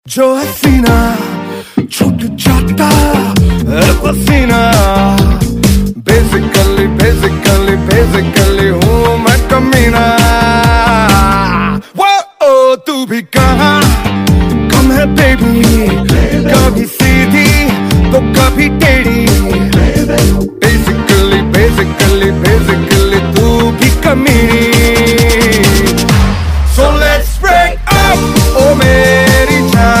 जो हसीना छूट जाता है पसीना। बेसिकली हूँ मैं कमीना। वो तू भी कहाँ कम है बेबी, कभी